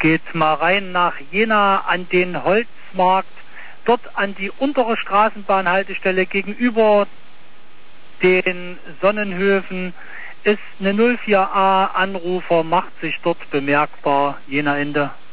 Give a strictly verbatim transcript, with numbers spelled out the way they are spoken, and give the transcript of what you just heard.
geht mal rein nach Jena an den Holzmarkt, dort an die untere Straßenbahnhaltestelle gegenüber den Sonnenhöfen ist eine null vier A Anrufer, macht sich dort bemerkbar. Jena Ende.